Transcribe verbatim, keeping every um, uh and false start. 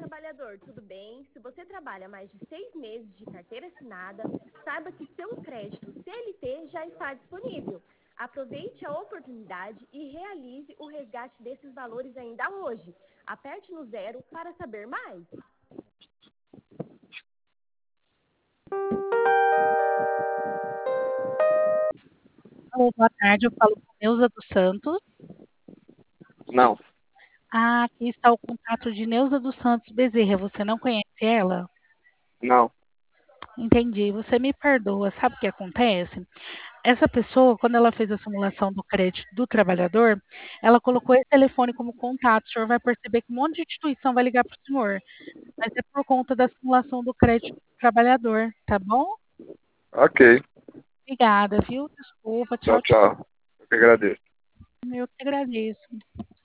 trabalhador, tudo bem? Se você trabalha mais de seis meses de carteira assinada, saiba que seu crédito C L T já está disponível. Aproveite a oportunidade e realize o resgate desses valores ainda hoje. Aperte no zero para saber mais. Alô, boa tarde, eu falo com Neuza dos Santos. Não, Ah, aqui está o contato de Neuza dos Santos Bezerra. Você não conhece ela? não. Entendi. Você me perdoa. Sabe o que acontece? Essa pessoa, quando ela fez a simulação do crédito do trabalhador, ela colocou esse telefone como contato. O senhor vai perceber que um monte de instituição vai ligar para o senhor, mas é por conta da simulação do crédito do trabalhador, tá bom? Ok. Obrigada, viu? Desculpa. Tchau, Tchau, tchau. tchau. Eu que agradeço. Eu que agradeço.